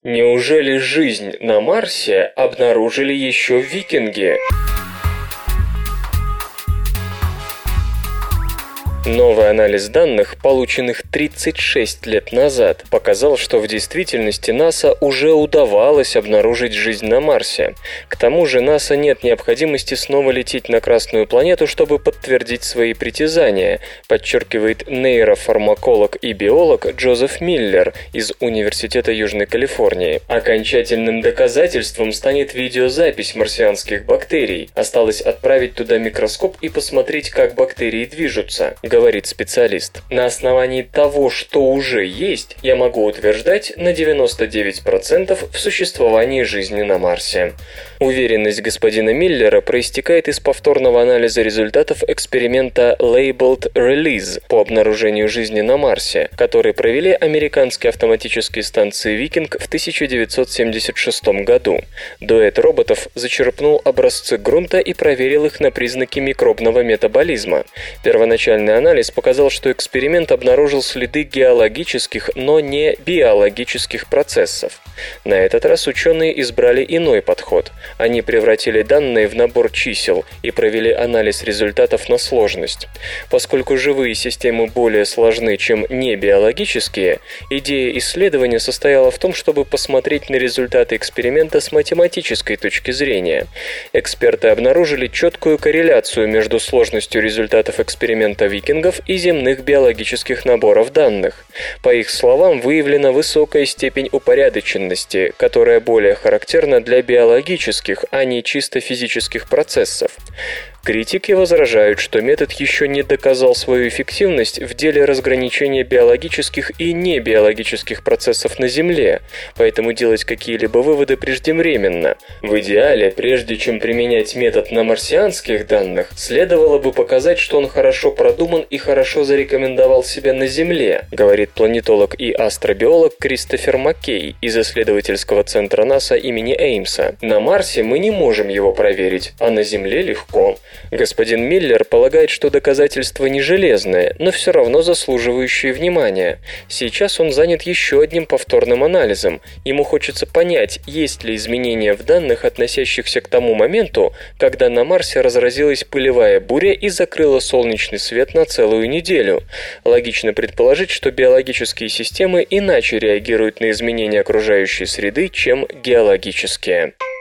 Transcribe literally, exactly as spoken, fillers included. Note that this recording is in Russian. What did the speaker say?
Неужели жизнь на Марсе обнаружили еще викинги? Новый анализ данных, полученных тридцать шесть лет назад, показал, что в действительности НАСА уже удавалось обнаружить жизнь на Марсе. К тому же НАСА нет необходимости снова лететь на Красную планету, чтобы подтвердить свои притязания, подчеркивает нейрофармаколог и биолог Джозеф Миллер из Университета Южной Калифорнии. Окончательным доказательством станет видеозапись марсианских бактерий. Осталось отправить туда микроскоп и посмотреть, как бактерии движутся, говорит специалист. На основании того, что уже есть, я могу утверждать на девяносто девять процентов в существовании жизни на Марсе. Уверенность господина Миллера проистекает из повторного анализа результатов эксперимента Labeled Release по обнаружению жизни на Марсе, который провели американские автоматические станции «Викинг» в тысяча девятьсот семьдесят шестом году. Дуэт роботов зачерпнул образцы грунта и проверил их на признаки микробного метаболизма. Первоначальный анализ показал, что эксперимент обнаружил следы геологических, но не биологических процессов. На этот раз ученые избрали иной подход. Они превратили данные в набор чисел и провели анализ результатов на сложность. Поскольку живые системы более сложны, чем небиологические, идея исследования состояла в том, чтобы посмотреть на результаты эксперимента с математической точки зрения. Эксперты обнаружили четкую корреляцию между сложностью результатов эксперимента викингов и земных биологических наборов данных. По их словам, выявлена высокая степень упорядоченности, которая более характерна для биологических, а не чисто физических процессов. Критики возражают, что метод еще не доказал свою эффективность в деле разграничения биологических и небиологических процессов на Земле, поэтому делать какие-либо выводы преждевременно. В идеале, прежде чем применять метод на марсианских данных, следовало бы показать, что он хорошо продуман и хорошо зарекомендовал себя на Земле, говорит планетолог и астробиолог Кристофер Маккей из исследовательского центра НАСА имени Эймса. На Марсе мы не можем его проверить, а на Земле легко. Господин Миллер полагает, что доказательства не железные, но все равно заслуживающие внимания. Сейчас он занят еще одним повторным анализом. Ему хочется понять, есть ли изменения в данных, относящихся к тому моменту, когда на Марсе разразилась пылевая буря и закрыла солнечный свет на целую неделю. Логично предположить, что биологические системы иначе реагируют на изменения окружающей среды, чем геологические.